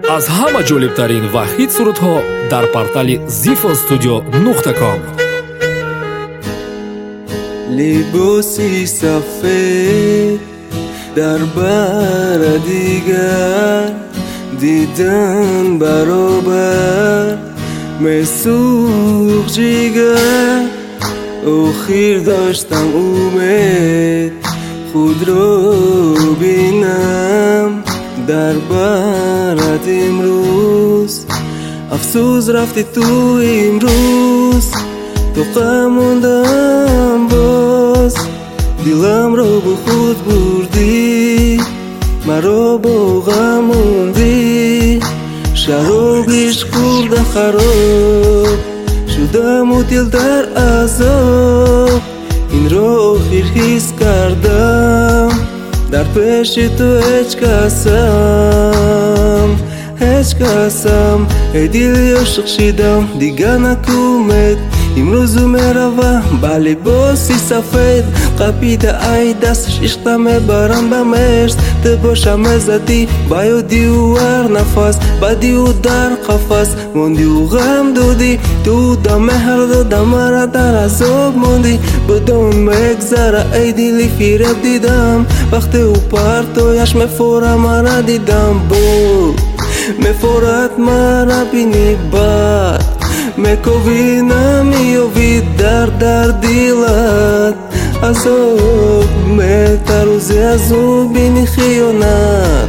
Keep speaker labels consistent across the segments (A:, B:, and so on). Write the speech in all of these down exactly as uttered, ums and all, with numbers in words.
A: аз ҳама ҷолибтарин ва ҳит сурудҳо дар портали зифо студио нуқта ком.
B: либоси сафед дар бара дигар дидан баробар месӯх ҷигар. охир доштам умед худро бинам дар барат имрӯз. афсӯс рафти ту имрӯз то ғам мондам боз. диламро бо худ бурдӣ маро бо ғам мондӣ. шароб ишқ хӯрда хароб шудаму дил дар азоб. инро охир ҳис кардам дар пеши ту ҳеҷ касам ҳеҷ касам. эй дили ошиқ шидам дигар накумед имрӯзу меравам ба либоси сафед. қапида ай дасташ ишқта мебарам ба мешт. ты боша мезадӣ ба ёдиу ҳар нафас бадиу дар қафас мондиу ғам додӣ. ту да меҳр дода мара дар азоб мондӣ. будон мегзара эй дили фиреб дидам вақте ӯ партояш мефора мара дидам. бо мефорад мара бини бад мековӣ намиёвӣ дар дар дилат. азоб метарӯзи аз ӯ бини хиёнат.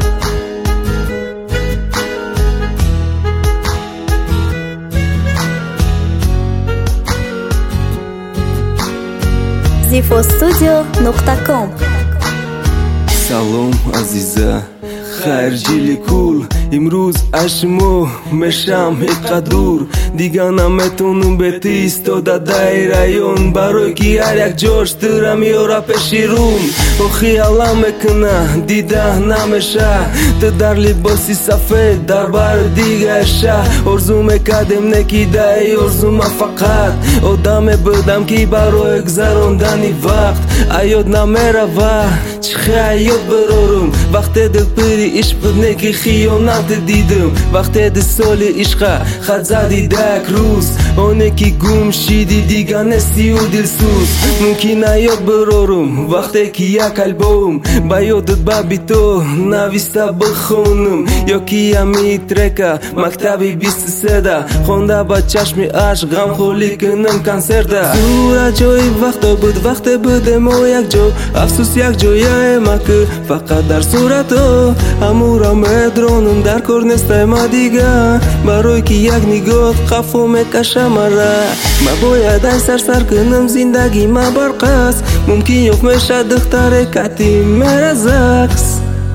C: зифо студио нуқта ком.
B: салом азиза хайр ҷили кул. имрӯз аз шумо мешам иқадур. дигар наметонам бети истода дар раён. барои ки ҳар як ҷош тӯра меёра пеши рум. охиялам мекуна дида намеша ту дар либоси сафед дар бари дигаша. орзу мекардем некида эй орзума фақат одаме будам ки барои гузарондани вақт. аёд намерава чӣ хаёт барорум вақте дилпири ишқ буд неки хиёнате дидим. вақте ди соли ишқа хат зади дак рӯз оне ки гум шиди дигар нестию дилсӯз. мумкин аёд барорум вақте ки як альбом ба ёдат ба бито нависта бихонум. ё ки ами трека мактаби бисту седа хонда ба чашми ашқ ғамхоли кунам консерта. зур аҷоиб вақто буд вақте будем мо якҷо. афсӯс як ҷояема ки фақат дар сурато ҳамуро медронум дар кор нестайма дигар. барои ки як нигоҳ қафо мекаша мара мабояд ай сарсар кунам зиндагима барқас. мумкин ёфт мешад духтаре қати меразакс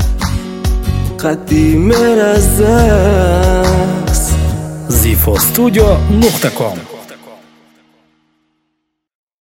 B: қати меразакс.
A: зифо студио нуқта ком.